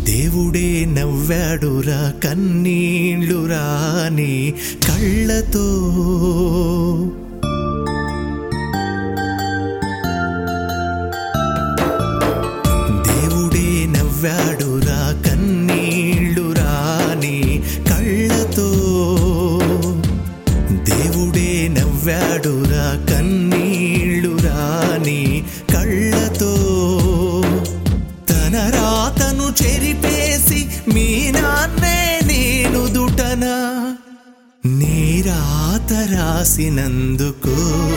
దేవుడే నవ్వాడురా కన్నీళ్లు రాని కళ్ళతో. దేవుడే నవ్వాడురా కన్నీళ్లు రాని కళ్ళతో. దేవుడే నవ్వాడురా కన్నీళ్లు రాని కళ్ళతో. తన రాతను చెరిపేసి మీ నాన్నే నేను దుటన నీ రాత రాసినందుకు.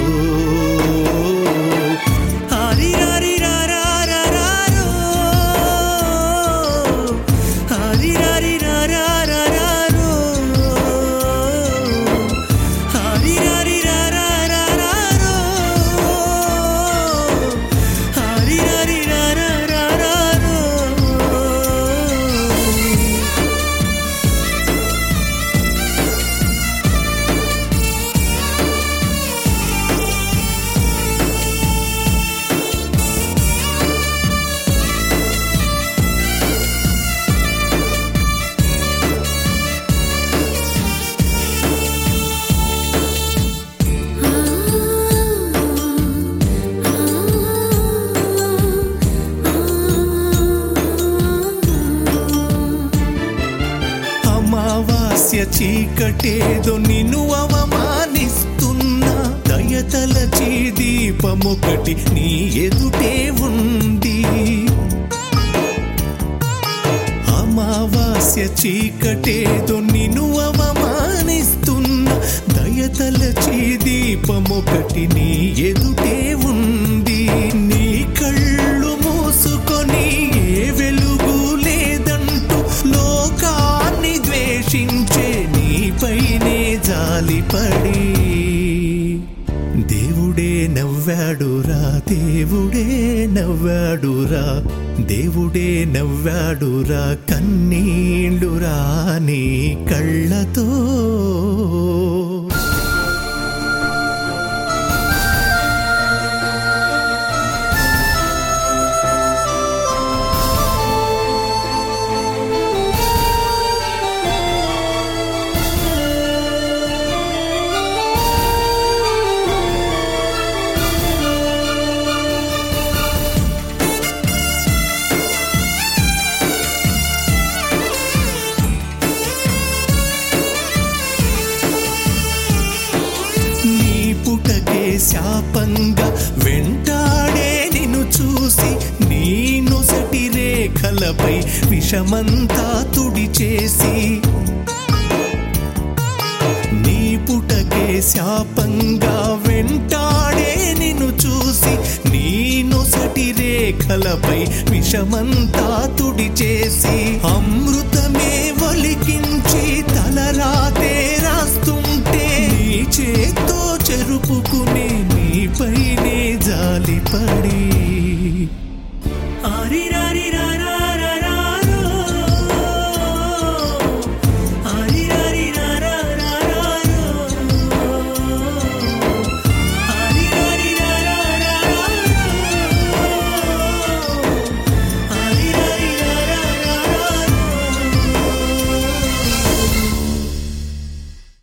అమావాస్య చీకటేదో నిన్ను అవమానిస్తున్నా, దయతలచి దీపమొకటి నీ ఎదుటే ఉంది. అమావాస్య చీకటేదో నిన్ను అవమానిస్తున్నా, దయతలచి దీపమొకటి నీ ఎదుటే ఉంది. నీ కళ్ళు మూసుకొని ఏ వెలుగు లేదంటూ లోకాన్ని ద్వేషించే నీపైనే జాలిపడి దేవుడే నవ్వాడురా, దేవుడే నవ్వాడురా, దేవుడే నవ్వాడురా కన్నీళ్లు రాని కళ్ళతో. శాపంగా వెంటాడే నిన్ను చూసి నీ నొసటి రేఖలపై విషమంతా తుడిచేసి. నీ పుటకే శాపంగా వెంటాడే నిన్ను చూసి నీ నొసటి రేఖలపై విషమంతా తుడిచేసి. అమృతమే ఒలికించి తలరాతే రాస్తుంటే నీ చేత్తో చెరుపుకునే నీపైన